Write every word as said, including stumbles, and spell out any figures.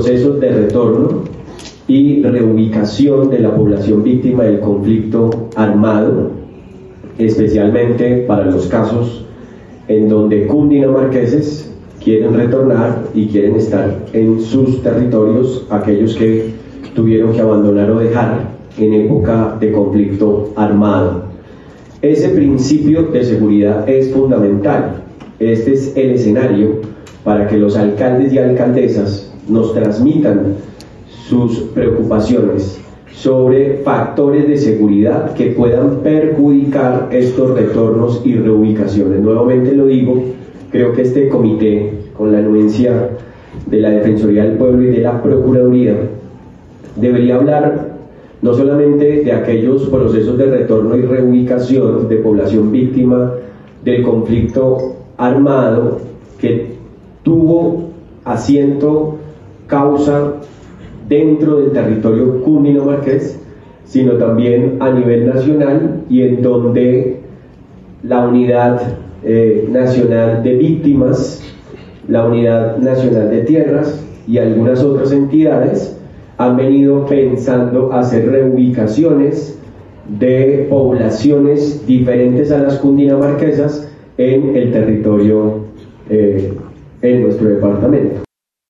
procesos de retorno y reubicación de la población víctima del conflicto armado, especialmente para los casos en donde cundinamarqueses quieren retornar y quieren estar en sus territorios, aquellos que tuvieron que abandonar o dejar en época de conflicto armado. Ese principio de seguridad es fundamental. Este es el escenario para que los alcaldes y alcaldesas nos transmitan sus preocupaciones sobre factores de seguridad que puedan perjudicar estos retornos y reubicaciones. Nuevamente lo digo, creo que este comité, con la anuencia de la Defensoría del Pueblo y de la Procuraduría, debería hablar no solamente de aquellos procesos de retorno y reubicación de población víctima del conflicto armado que tuvo asiento, causa dentro del territorio cundinamarqués, sino también a nivel nacional, y en donde la Unidad eh, Nacional de Víctimas, la Unidad Nacional de Tierras y algunas otras entidades han venido pensando hacer reubicaciones de poblaciones diferentes a las cundinamarquesas en el territorio, eh, en nuestro departamento.